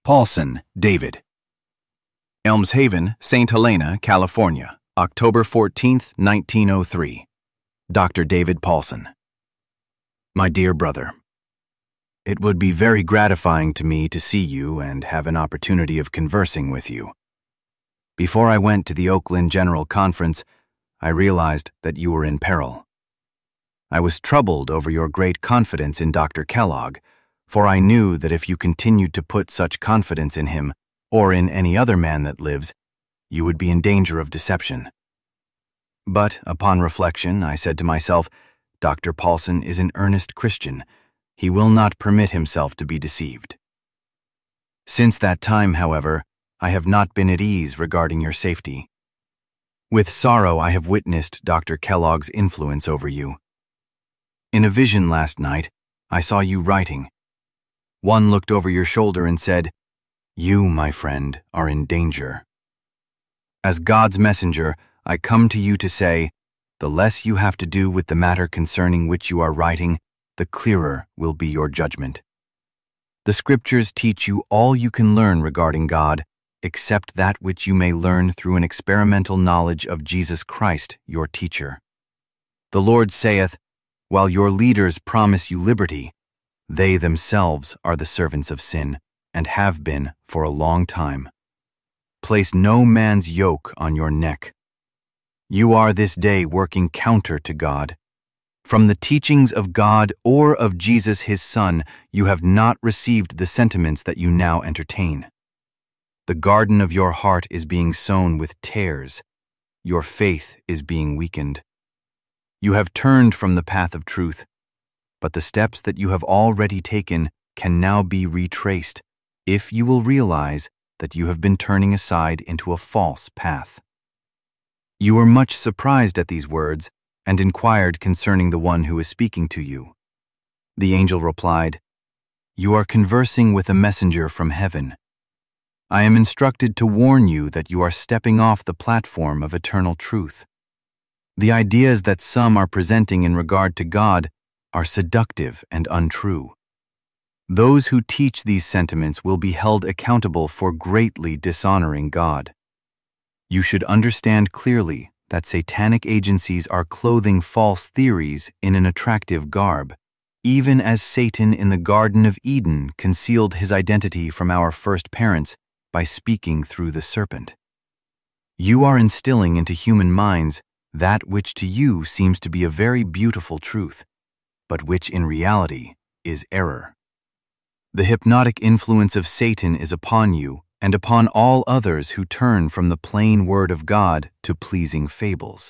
Paulson, David. Elms Haven, St. Helena, California, October 14, 1903. Dr. David Paulson. My dear brother, it would be very gratifying to me to see you and have an opportunity of conversing with you. Before I went to the Oakland General Conference, I realized that you were in peril. I was troubled over your great confidence in Dr. Kellogg, for I knew that if you continued to put such confidence in him, or in any other man that lives, you would be in danger of deception. But, upon reflection, I said to myself, Dr. Paulson is an earnest Christian. He will not permit himself to be deceived. Since that time, however, I have not been at ease regarding your safety. With sorrow, I have witnessed Dr. Kellogg's influence over you. In a vision last night, I saw you writing. One looked over your shoulder and said, "You, my friend, are in danger." As God's messenger, I come to you to say, the less you have to do with the matter concerning which you are writing, the clearer will be your judgment. The Scriptures teach you all you can learn regarding God, except that which you may learn through an experimental knowledge of Jesus Christ, your teacher. The Lord saith, while your leaders promise you liberty, they themselves are the servants of sin, and have been for a long time. Place no man's yoke on your neck. You are this day working counter to God. From the teachings of God or of Jesus his Son, you have not received the sentiments that you now entertain. The garden of your heart is being sown with tares. Your faith is being weakened. You have turned from the path of truth, but the steps that you have already taken can now be retraced if you will realize that you have been turning aside into a false path. You were much surprised at these words and inquired concerning the one who is speaking to you. The angel replied, "You are conversing with a messenger from heaven. I am instructed to warn you that you are stepping off the platform of eternal truth. The ideas that some are presenting in regard to God are seductive and untrue. Those who teach these sentiments will be held accountable for greatly dishonoring God. You should understand clearly that satanic agencies are clothing false theories in an attractive garb, even as Satan in the Garden of Eden concealed his identity from our first parents by speaking through the serpent. You are instilling into human minds that which to you seems to be a very beautiful truth, but which in reality is error. The hypnotic influence of Satan is upon you and upon all others who turn from the plain word of God to pleasing fables.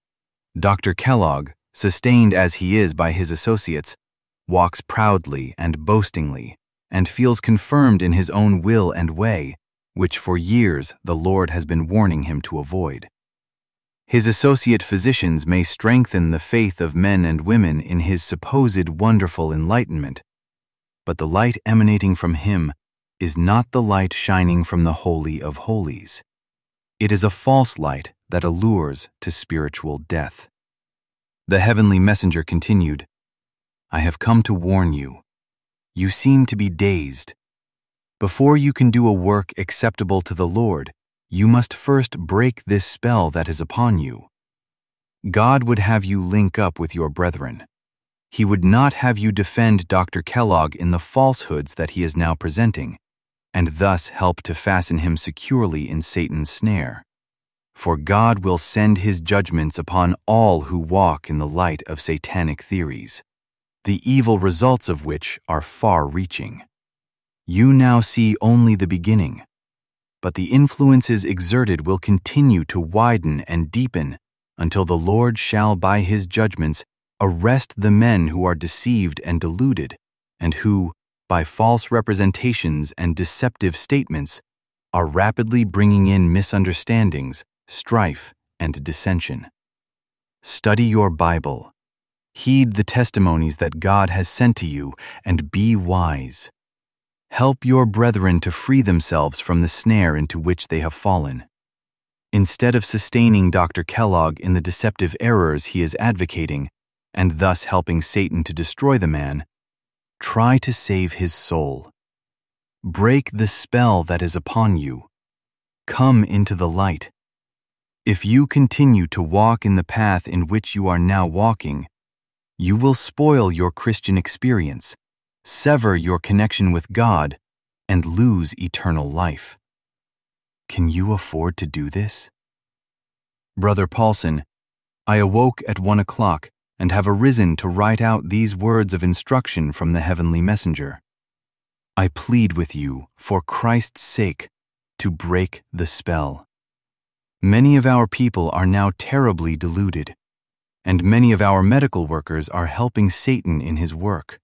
Dr. Kellogg, sustained as he is by his associates, walks proudly and boastingly and feels confirmed in his own will and way, which for years the Lord has been warning him to avoid. His associate physicians may strengthen the faith of men and women in his supposed wonderful enlightenment, but the light emanating from him is not the light shining from the Holy of Holies. It is a false light that allures to spiritual death. The heavenly messenger continued, I have come to warn you. You seem to be dazed. Before you can do a work acceptable to the Lord, you must first break this spell that is upon you. God would have you link up with your brethren. He would not have you defend Dr. Kellogg in the falsehoods that he is now presenting, and thus help to fasten him securely in Satan's snare. For God will send his judgments upon all who walk in the light of satanic theories, the evil results of which are far-reaching. You now see only the beginning, but the influences exerted will continue to widen and deepen until the Lord shall by his judgments arrest the men who are deceived and deluded, and who, by false representations and deceptive statements, are rapidly bringing in misunderstandings, strife, and dissension. Study your Bible. Heed the testimonies that God has sent to you, and be wise. Help your brethren to free themselves from the snare into which they have fallen. Instead of sustaining Dr. Kellogg in the deceptive errors he is advocating, and thus helping Satan to destroy the man, try to save his soul. Break the spell that is upon you. Come into the light. If you continue to walk in the path in which you are now walking, you will spoil your Christian experience, sever your connection with God, and lose eternal life. Can you afford to do this? Brother Paulson, I awoke at 1 o'clock and have arisen to write out these words of instruction from the heavenly messenger. I plead with you, for Christ's sake, to break the spell. Many of our people are now terribly deluded, and many of our medical workers are helping Satan in his work.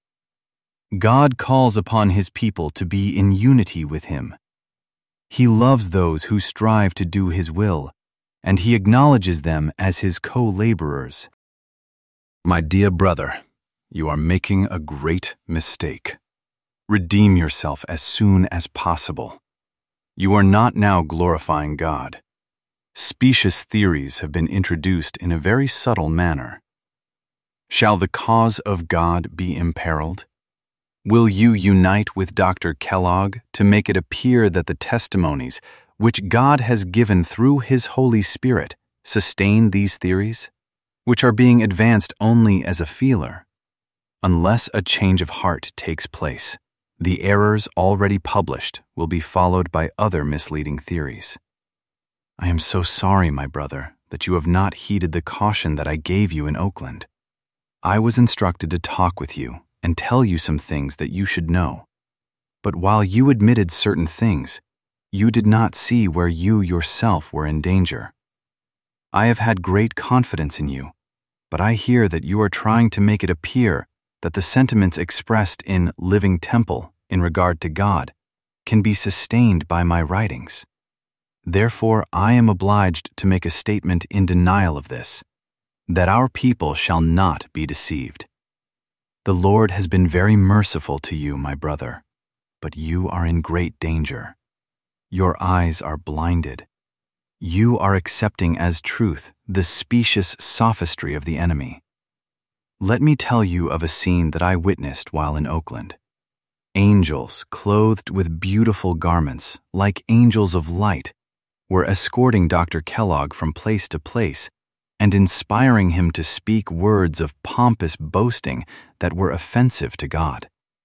God calls upon his people to be in unity with him. He loves those who strive to do his will, and he acknowledges them as his co-laborers. My dear brother, you are making a great mistake. Redeem yourself as soon as possible. You are not now glorifying God. Specious theories have been introduced in a very subtle manner. Shall the cause of God be imperiled? Will you unite with Dr. Kellogg to make it appear that the testimonies which God has given through His Holy Spirit sustain these theories, which are being advanced only as a feeler? Unless a change of heart takes place, the errors already published will be followed by other misleading theories. I am so sorry, my brother, that you have not heeded the caution that I gave you in Oakland. I was instructed to talk with you and tell you some things that you should know. But while you admitted certain things, you did not see where you yourself were in danger. I have had great confidence in you, but I hear that you are trying to make it appear that the sentiments expressed in Living Temple in regard to God can be sustained by my writings. Therefore, I am obliged to make a statement in denial of this, that our people shall not be deceived. The Lord has been very merciful to you, my brother, but you are in great danger. Your eyes are blinded. You are accepting as truth the specious sophistry of the enemy. Let me tell you of a scene that I witnessed while in Oakland. Angels, clothed with beautiful garments, like angels of light, were escorting Dr. Kellogg from place to place and inspiring him to speak words of pompous boasting that were offensive to God.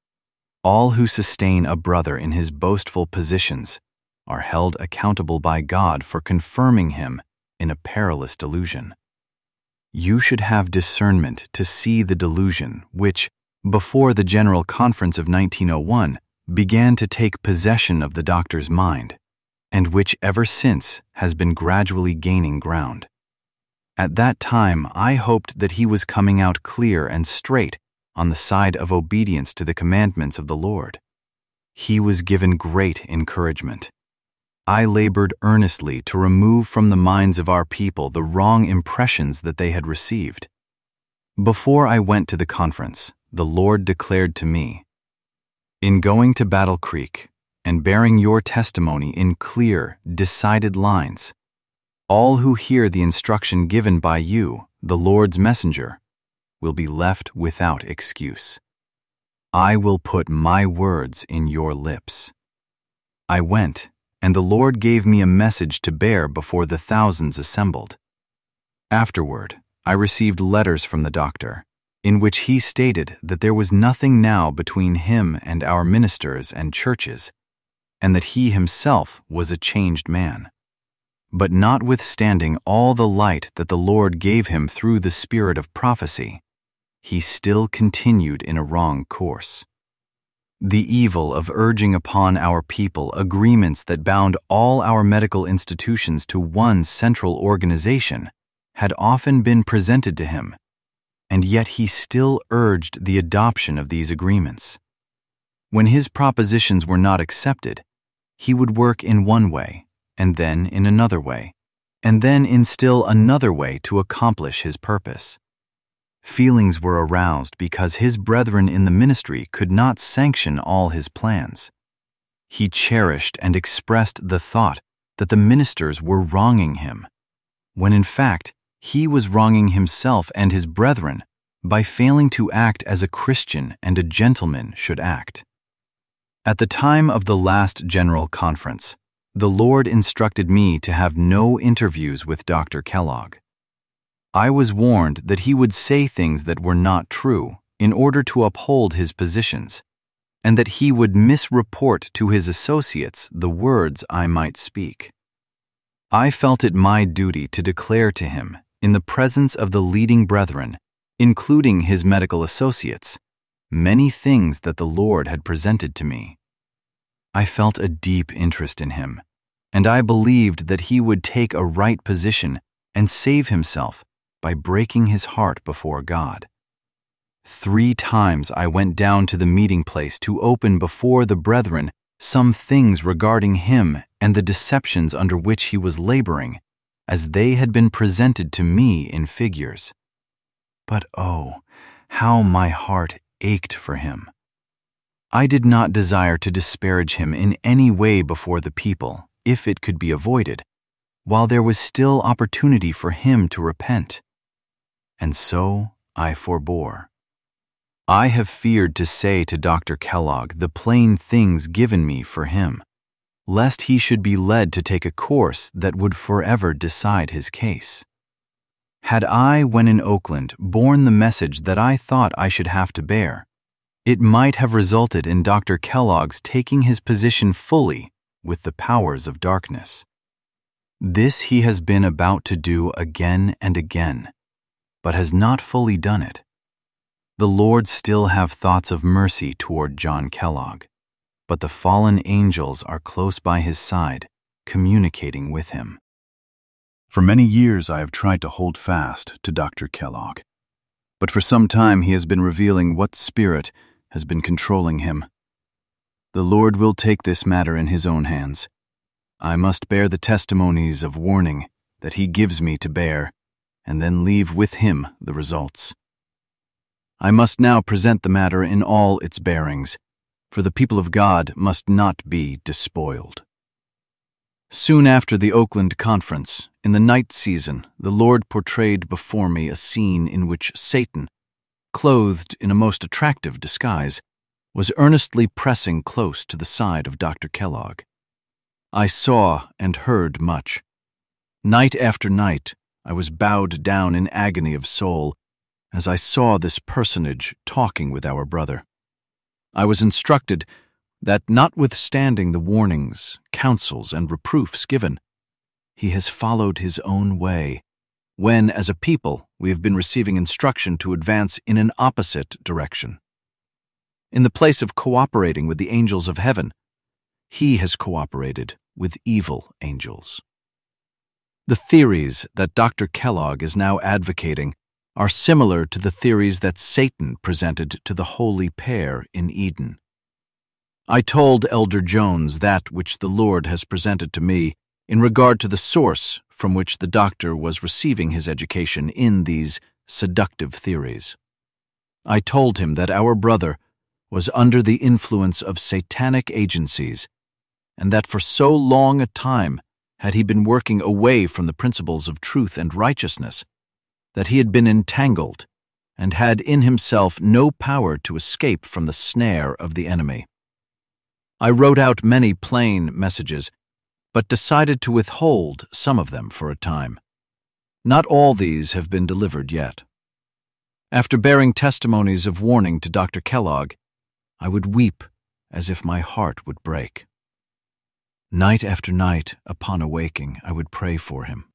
All who sustain a brother in his boastful positions are held accountable by God for confirming him in a perilous delusion. You should have discernment to see the delusion which, before the General Conference of 1901, began to take possession of the doctor's mind, and which ever since has been gradually gaining ground. At that time, I hoped that he was coming out clear and straight on the side of obedience to the commandments of the Lord. He was given great encouragement. I labored earnestly to remove from the minds of our people the wrong impressions that they had received. Before I went to the conference, the Lord declared to me, "In going to Battle Creek and bearing your testimony in clear, decided lines, all who hear the instruction given by you, the Lord's messenger, will be left without excuse. I will put my words in your lips." I went, and the Lord gave me a message to bear before the thousands assembled. Afterward, I received letters from the doctor, in which he stated that there was nothing now between him and our ministers and churches, and that he himself was a changed man. But notwithstanding all the light that the Lord gave him through the spirit of prophecy, he still continued in a wrong course. The evil of urging upon our people agreements that bound all our medical institutions to one central organization had often been presented to him, and yet he still urged the adoption of these agreements. When his propositions were not accepted, he would work in one way, and then in another way, and then in still another way to accomplish his purpose. Feelings were aroused because his brethren in the ministry could not sanction all his plans. He cherished and expressed the thought that the ministers were wronging him, when in fact he was wronging himself and his brethren by failing to act as a Christian and a gentleman should act. At the time of the last General Conference, the Lord instructed me to have no interviews with Dr. Kellogg. I was warned that he would say things that were not true in order to uphold his positions, and that he would misreport to his associates the words I might speak. I felt it my duty to declare to him, in the presence of the leading brethren, including his medical associates, many things that the Lord had presented to me. I felt a deep interest in him, and I believed that he would take a right position and save himself by breaking his heart before God. 3 times I went down to the meeting place to open before the brethren some things regarding him and the deceptions under which he was laboring, as they had been presented to me in figures. But oh, how my heart ached for him. I did not desire to disparage him in any way before the people, if it could be avoided, while there was still opportunity for him to repent. And so I forbore. I have feared to say to Dr. Kellogg the plain things given me for him, lest he should be led to take a course that would forever decide his case. Had I, when in Oakland, borne the message that I thought I should have to bear, it might have resulted in Dr. Kellogg's taking his position fully with the powers of darkness. This he has been about to do again and again, but has not fully done it. The Lord still have thoughts of mercy toward John Kellogg, but the fallen angels are close by his side, communicating with him. For many years I have tried to hold fast to Dr. Kellogg, but for some time he has been revealing what spirit has been controlling him. The Lord will take this matter in his own hands. I must bear the testimonies of warning that he gives me to bear, and then leave with him the results. I must now present the matter in all its bearings, for the people of God must not be despoiled. Soon after the Oakland Conference, in the night season, the Lord portrayed before me a scene in which Satan, clothed in a most attractive disguise, was earnestly pressing close to the side of Dr. Kellogg. I saw and heard much. Night after night, I was bowed down in agony of soul as I saw this personage talking with our brother. I was instructed that, notwithstanding the warnings, counsels, and reproofs given, he has followed his own way, when, as a people, we have been receiving instruction to advance in an opposite direction. In the place of cooperating with the angels of heaven, he has cooperated with evil angels. The theories that Dr. Kellogg is now advocating are similar to the theories that Satan presented to the holy pair in Eden. I told Elder Jones that which the Lord has presented to me in regard to the source from which the doctor was receiving his education in these seductive theories. I told him that our brother was under the influence of satanic agencies, and that for so long a time had he been working away from the principles of truth and righteousness, that he had been entangled and had in himself no power to escape from the snare of the enemy. I wrote out many plain messages, but decided to withhold some of them for a time. Not all these have been delivered yet. After bearing testimonies of warning to Dr. Kellogg, I would weep as if my heart would break. Night after night, upon awaking, I would pray for him.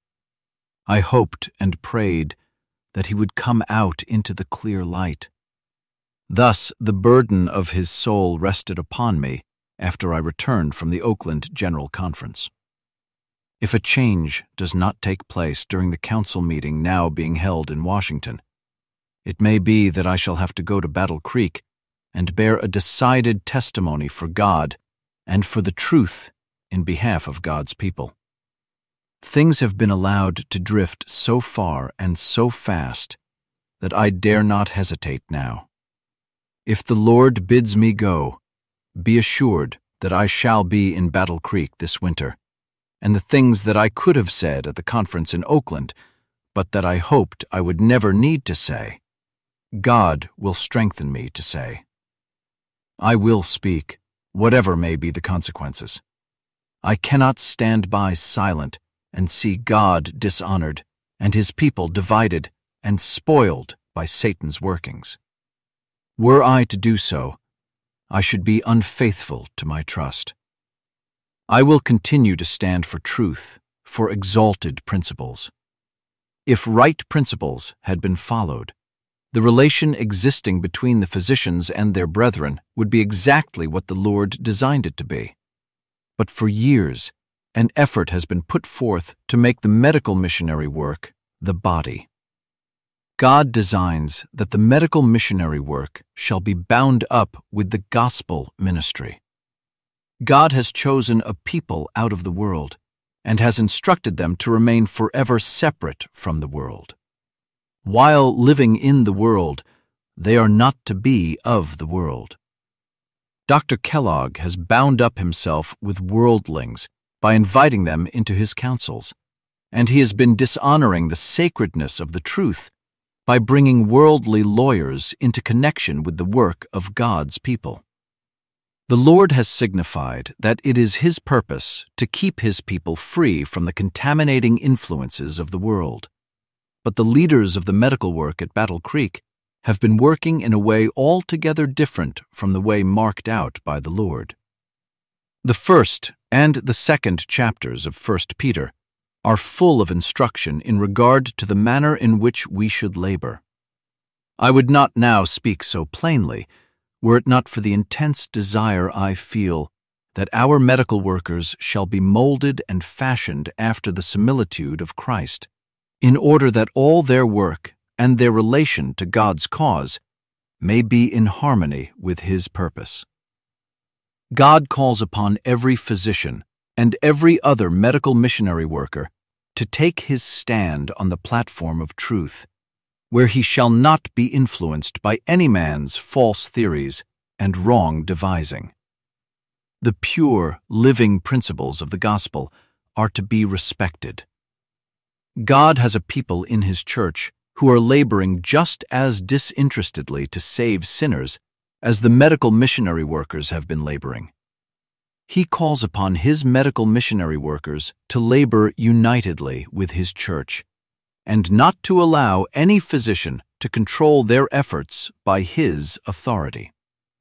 I hoped and prayed that he would come out into the clear light. Thus, the burden of his soul rested upon me after I returned from the Oakland General Conference. If a change does not take place during the council meeting now being held in Washington, it may be that I shall have to go to Battle Creek and bear a decided testimony for God and for the truth in behalf of God's people. Things have been allowed to drift so far and so fast that I dare not hesitate now. If the Lord bids me go, be assured that I shall be in Battle Creek this winter, and the things that I could have said at the conference in Oakland, but that I hoped I would never need to say, God will strengthen me to say. I will speak, whatever may be the consequences. I cannot stand by silent and see God dishonored and his people divided and spoiled by Satan's workings. Were I to do so, I should be unfaithful to my trust. I will continue to stand for truth, for exalted principles. If right principles had been followed, the relation existing between the physicians and their brethren would be exactly what the Lord designed it to be. But for years, an effort has been put forth to make the medical missionary work the body. God designs that the medical missionary work shall be bound up with the gospel ministry. God has chosen a people out of the world and has instructed them to remain forever separate from the world. While living in the world, they are not to be of the world. Dr. Kellogg has bound up himself with worldlings by inviting them into his councils, and he has been dishonoring the sacredness of the truth by bringing worldly lawyers into connection with the work of God's people. The Lord has signified that it is his purpose to keep his people free from the contaminating influences of the world. But the leaders of the medical work at Battle Creek have been working in a way altogether different from the way marked out by the Lord. The first and the second chapters of 1 Peter are full of instruction in regard to the manner in which we should labor. I would not now speak so plainly, were it not for the intense desire I feel that our medical workers shall be molded and fashioned after the similitude of Christ, in order that all their work and their relation to God's cause may be in harmony with his purpose. God calls upon every physician and every other medical missionary worker to take his stand on the platform of truth, where he shall not be influenced by any man's false theories and wrong devising. The pure, living principles of the gospel are to be respected. God has a people in his church who are laboring just as disinterestedly to save sinners as the medical missionary workers have been laboring. He calls upon his medical missionary workers to labor unitedly with his church, and not to allow any physician to control their efforts by his authority.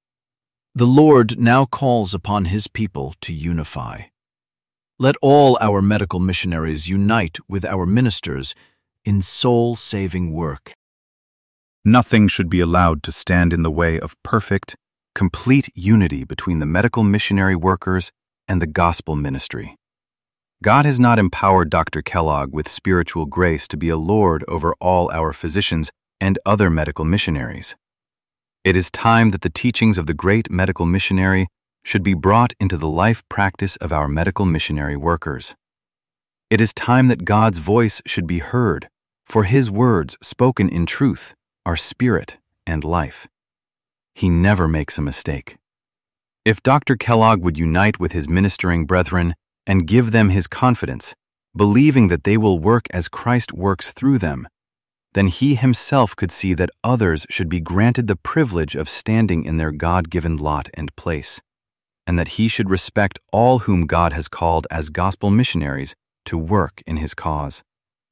The Lord now calls upon his people to unify. Let all our medical missionaries unite with our ministers in soul-saving work. Nothing should be allowed to stand in the way of perfect, complete unity between the medical missionary workers and the gospel ministry. God has not empowered Dr. Kellogg with spiritual grace to be a lord over all our physicians and other medical missionaries. It is time that the teachings of the great medical missionary should be brought into the life practice of our medical missionary workers. It is time that God's voice should be heard, for his words, spoken in truth, are spirit and life. He never makes a mistake. If Dr. Kellogg would unite with his ministering brethren and give them his confidence, believing that they will work as Christ works through them, then he himself could see that others should be granted the privilege of standing in their God-given lot and place, and that he should respect all whom God has called as gospel missionaries to work in his cause.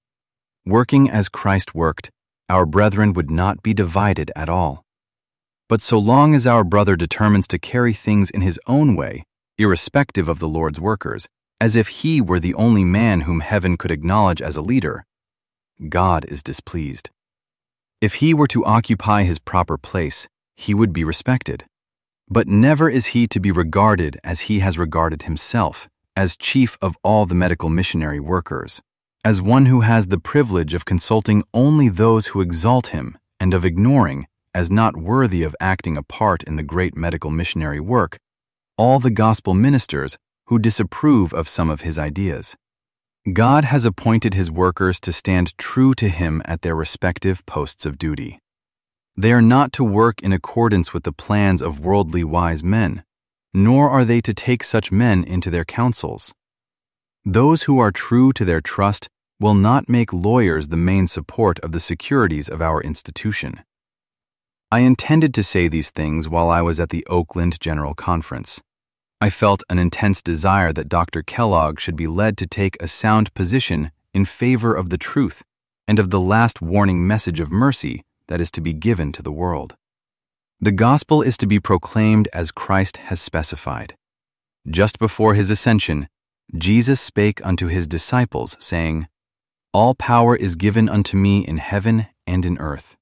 Working as Christ worked, our brethren would not be divided at all. But so long as our brother determines to carry things in his own way, irrespective of the Lord's workers, as if he were the only man whom heaven could acknowledge as a leader, God is displeased. If he were to occupy his proper place, he would be respected. But never is he to be regarded as he has regarded himself, as chief of all the medical missionary workers, as one who has the privilege of consulting only those who exalt him and of ignoring, as not worthy of acting a part in the great medical missionary work, all the gospel ministers who disapprove of some of his ideas. God has appointed his workers to stand true to him at their respective posts of duty. They are not to work in accordance with the plans of worldly wise men, nor are they to take such men into their councils. Those who are true to their trust will not make lawyers the main support of the securities of our institution. I intended to say these things while I was at the Oakland General Conference, I felt an intense desire that Dr. Kellogg should be led to take a sound position in favor of the truth and of the last warning message of mercy that is to be given to the world. The gospel is to be proclaimed as Christ has specified. Just before his ascension, Jesus spake unto his disciples, saying, All power is given unto me in heaven and in earth.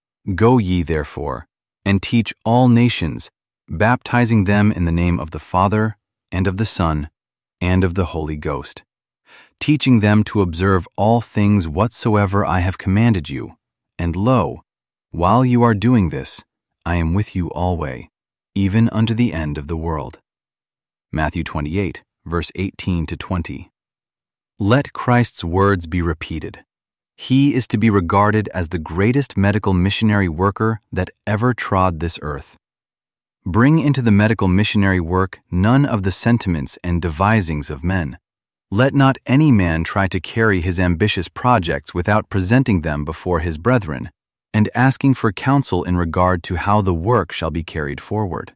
Go ye therefore, and teach all nations, baptizing them in the name of the Father, and of the Son, and of the Holy Ghost, teaching them to observe all things whatsoever I have commanded you. And lo, while you are doing this, I am with you alway, even unto the end of the world. Matthew 28, verse 18 to 20. Let Christ's words be repeated. He is to be regarded as the greatest medical missionary worker that ever trod this earth. Bring into the medical missionary work none of the sentiments and devisings of men. Let not any man try to carry his ambitious projects without presenting them before his brethren, and asking for counsel in regard to how the work shall be carried forward.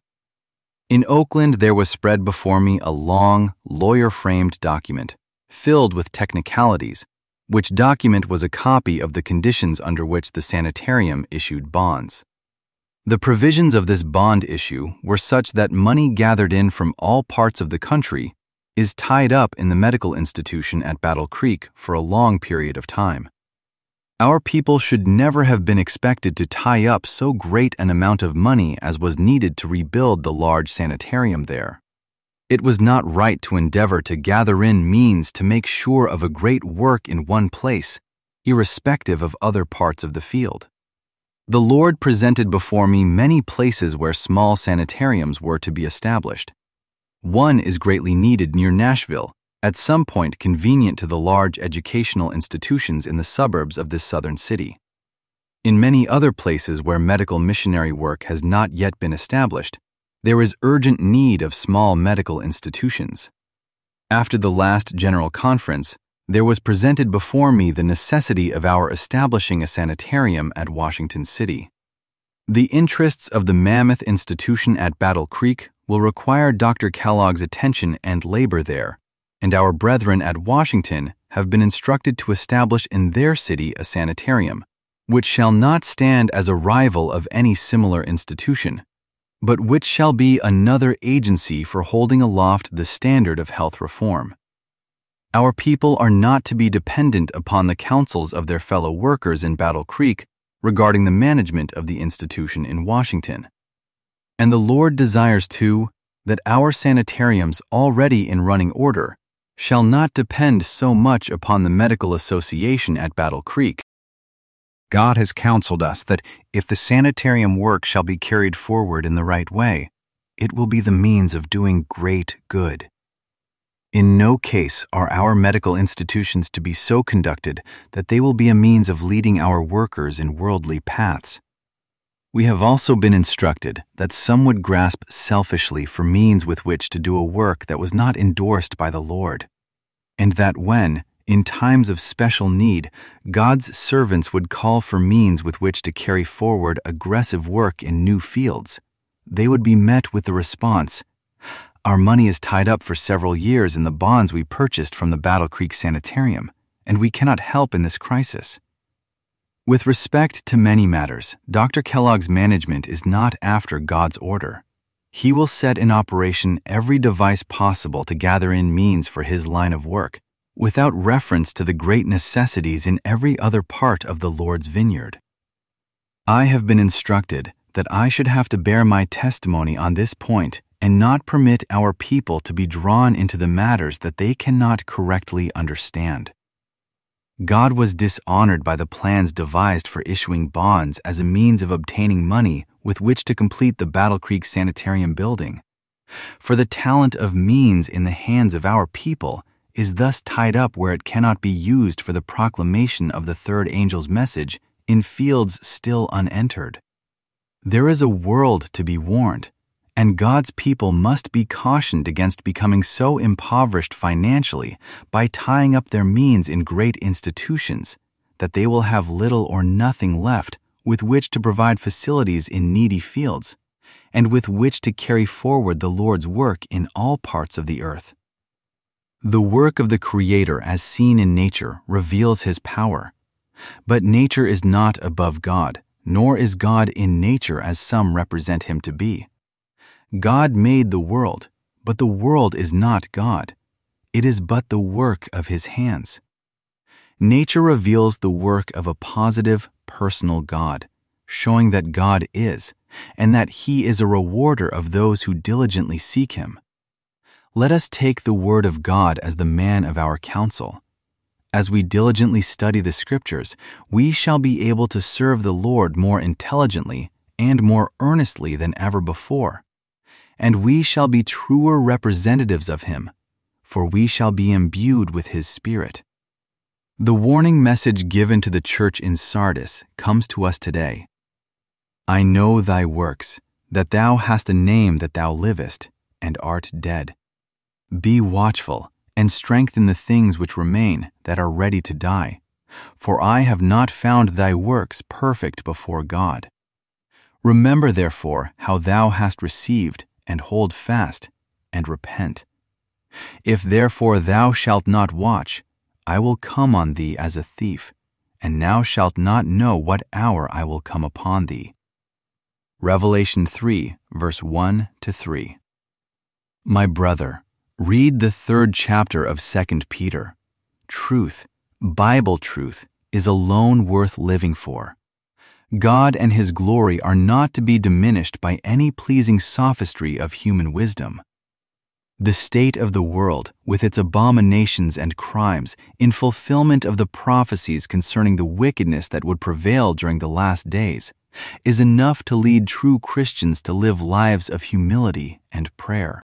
In Oakland there was spread before me a long, lawyer-framed document, filled with technicalities, which document was a copy of the conditions under which the sanitarium issued bonds. The provisions of this bond issue were such that money gathered in from all parts of the country is tied up in the medical institution at Battle Creek for a long period of time. Our people should never have been expected to tie up so great an amount of money as was needed to rebuild the large sanitarium there. It was not right to endeavor to gather in means to make sure of a great work in one place, irrespective of other parts of the field. The Lord presented before me many places where small sanitariums were to be established. One is greatly needed near Nashville, at some point convenient to the large educational institutions in the suburbs of this southern city. In many other places where medical missionary work has not yet been established, there is urgent need of small medical institutions. After the last General Conference, there was presented before me the necessity of our establishing a sanitarium at Washington City. The interests of the mammoth institution at Battle Creek will require Dr. Kellogg's attention and labor there, and our brethren at Washington have been instructed to establish in their city a sanitarium, which shall not stand as a rival of any similar institution, but which shall be another agency for holding aloft the standard of health reform. Our people are not to be dependent upon the counsels of their fellow workers in Battle Creek regarding the management of the institution in Washington. And the Lord desires, too, that our sanitariums already in running order shall not depend so much upon the medical association at Battle Creek. God has counseled us that if the sanitarium work shall be carried forward in the right way, it will be the means of doing great good. In no case are our medical institutions to be so conducted that they will be a means of leading our workers in worldly paths. We have also been instructed that some would grasp selfishly for means with which to do a work that was not endorsed by the Lord, and that when, in times of special need, God's servants would call for means with which to carry forward aggressive work in new fields, they would be met with the response, "Our money is tied up for several years in the bonds we purchased from the Battle Creek Sanitarium, and we cannot help in this crisis." With respect to many matters, Dr. Kellogg's management is not after God's order. He will set in operation every device possible to gather in means for his line of work, without reference to the great necessities in every other part of the Lord's vineyard. I have been instructed that I should have to bear my testimony on this point and not permit our people to be drawn into the matters that they cannot correctly understand. God was dishonored by the plans devised for issuing bonds as a means of obtaining money with which to complete the Battle Creek Sanitarium building. For the talent of means in the hands of our people is thus tied up where it cannot be used for the proclamation of the third angel's message in fields still unentered. There is a world to be warned, and God's people must be cautioned against becoming so impoverished financially by tying up their means in great institutions that they will have little or nothing left with which to provide facilities in needy fields, and with which to carry forward the Lord's work in all parts of the earth. The work of the Creator as seen in nature reveals His power. But nature is not above God, nor is God in nature as some represent Him to be. God made the world, but the world is not God. It is but the work of His hands. Nature reveals the work of a positive, personal God, showing that God is, and that He is a rewarder of those who diligently seek Him. Let us take the Word of God as the man of our counsel. As we diligently study the Scriptures, we shall be able to serve the Lord more intelligently and more earnestly than ever before. And we shall be truer representatives of Him, for we shall be imbued with His Spirit. The warning message given to the church in Sardis comes to us today. I know thy works, that thou hast a name that thou livest, and art dead. Be watchful, and strengthen the things which remain that are ready to die, for I have not found thy works perfect before God. Remember therefore how thou hast received, and hold fast, and repent. If therefore thou shalt not watch, I will come on thee as a thief, and thou shalt not know what hour I will come upon thee. Revelation 3, verse 1-3. My brother, read the 3rd chapter of 2 Peter. Truth, Bible truth, is alone worth living for. God and His glory are not to be diminished by any pleasing sophistry of human wisdom. The state of the world, with its abominations and crimes, in fulfillment of the prophecies concerning the wickedness that would prevail during the last days, is enough to lead true Christians to live lives of humility and prayer.